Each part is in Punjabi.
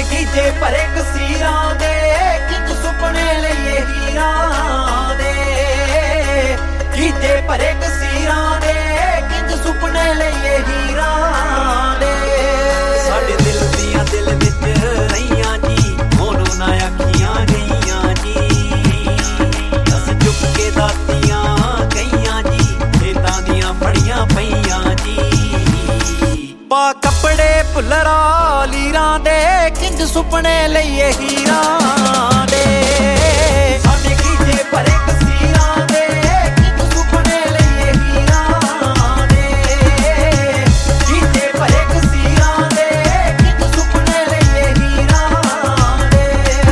ਗੀਜੇ ਭਰੇ ਕਸੀਰਾਂ ਦੇ ਕਿੰਜ ਸੁਪਨੇ ਲਈਏ ਹੀਰਾਂ ਦੇ। ਗੀਜੇ ਭਰੇ ਕਸੀਰਾਂ ਦੇ ਕਿੰਜ ਸੁਪਨੇ ਲਈਏ ਹੀਰਾਂ ਦੇ। ਸਾਡੇ ਦਿਲ ਦੀਆਂ ਦਿਲ ਵਿੱਚ ਰਹੀਆਂ ਜੀ, ਉਹਨੂੰ ਨਾ ਆਖੀਆਂ ਗਈਆਂ ਜੀ। ਅਸ ਚੁੱਕ ਕੇ ਦਾਤੀਆਂ ਗਈਆਂ ਜੀ, ਖੇਤਾਂ ਦੀਆਂ ਫੜੀਆਂ ਪਈਆਂ ਜੀ। ਪਾ ਕੱਪੜੇ ਭੁੱਲਰਾਂ ਲੀਰਾਂ ਦੇ ਕਿੰਜ ਸੁਪਨੇ ਲਈਏ ਹੀਰਾਂ ਦੇ। ਸਾਡੇ ਗੀਜੇ ਭਰੇ ਕਸੀਰਾਂ ਦੇ ਕਿੰਜ ਸੁਪਨੇ ਲਈਏ ਹੀਰਾਂ ਦੇ। ਗੀਜੇ ਭਰੇ ਕਸੀਰਾਂ ਦੇ ਕਿੰਜ ਸੁਪਨੇ ਲਈਏ ਹੀਰਾਂ ਦੇ।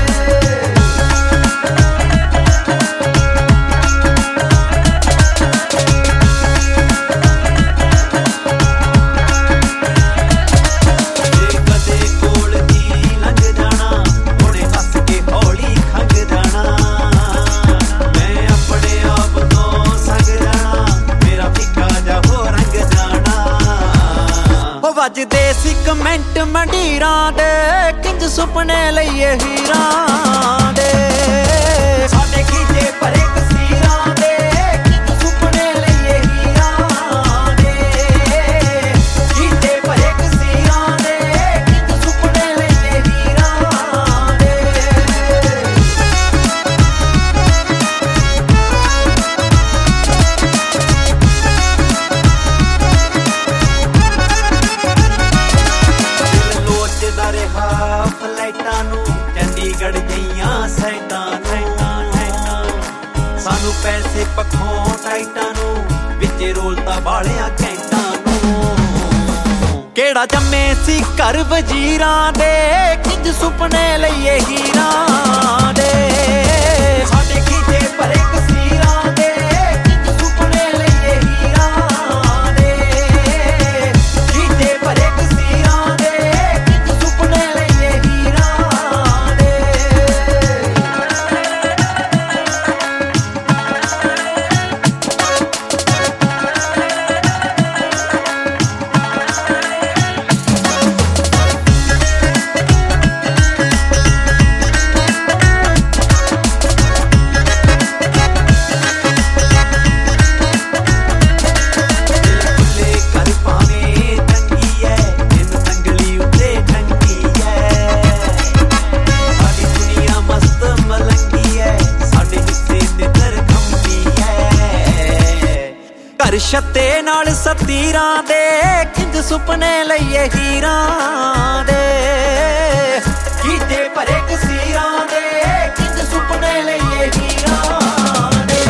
ਵੱਜਦੇ ਸੀ ਕਮੈਂਟ ਮੰਡੀਰਾਂ ਦੇ ਕਿੰਜ ਸੁਪਨੇ ਲਈਏ ਹੀਰਾਂ ਦੇ। ਸਾਡੇ ਗੀਜੇ ਭਰੇ ਕਸੀਰਾਂ ਦੇ ਕਿੰਜ ਸੁਪਨੇ ਲਈਏ ਹੀਰਾਂ ਦੇ। ਗੀਜੇ ਭਰੇ ਕਸੀਰਾਂ ਦੇ ਕਿੰਜ ਸੁਪਨੇ ਲਈਏ ਹੀਰਾਂ ਦੇ। ਰਿਹਾ ਫਲਾਈਟਾਂ ਨੂੰ ਚੰਡੀਗੜ੍ਹ ਗਈਆਂ ਸਾਈਟਾਂ ਨੂੰ। ਸਾਨੂੰ ਪੈਸੇ ਪੱਖੋਂ ਟਾਈਟਾਂ ਨੂੰ ਵਿੱਚ ਰੋਲਤਾ ਬਾਲਿਆ ਕੈਂਟਾਂ ਨੂੰ। ਕਿਹੜਾ ਜੰਮੇ ਸੀ ਘਰ ਵਜ਼ੀਰਾਂ ਦੇ ਕਿੰਜ ਸੁਪਨੇ ਲਈਏ ਹੀਰਾਂ ਦੇ। ਸਾਡੇ ਗੀਜੇ ਭਰੇ ਕਸੀਰਾਂ ਦੇ ਕਿੰਜ ਸੁਪਨੇ ਲਈਏ ਹੀਰਾਂ ਦੇ। ਗੀਜੇ ਭਰੇ ਕਸੀਰਾਂ ਦੇ ਛੱਤੇ ਨਾਲ ਸਤੀਰਾਂ ਦੇ ਕਿੰਜ ਸੁਪਨੇ ਲਈਏ ਹੀਰਾਂ ਦੇ। ਗੀਜੇ ਭਰੇ ਕਸੀਰਾਂ ਦੇ ਕਿੰਜ ਸੁਪਨੇ ਲਈਏ ਹੀਰਾਂ ਦੇ।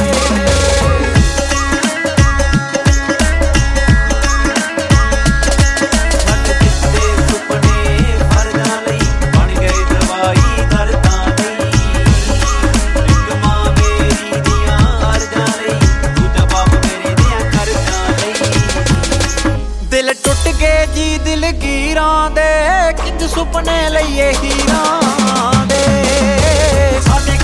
ਦਿੱਤੇ ਸੁਪਨੇ ਫਰਜ਼ਾਂ ਲਈ ਬਣ ਗਏ ਦਵਾਈ ਦਰਦਾਂ ਲਈ। ਇੱਕ ਮਾਂ ਮੇਰੀ ਦੀਆਂ ਅਰਜ਼ਾਂ ਲਈ, ਦੂਜਾ ਬਾਪ ਮੇਰੇ ਦੀਆਂ ਖਰਚਾਂ ਲਈ। ਦਿਲ ਟੁੱਟ ਗਏ ਜੀ ਦਿਲਗੀਰਾਂ ਦੇ ਕਿੰਜ ਸੁਪਨੇ ਲਈਏ ਹੀਰਾਂ ਦੇ। ਸਾਡੇ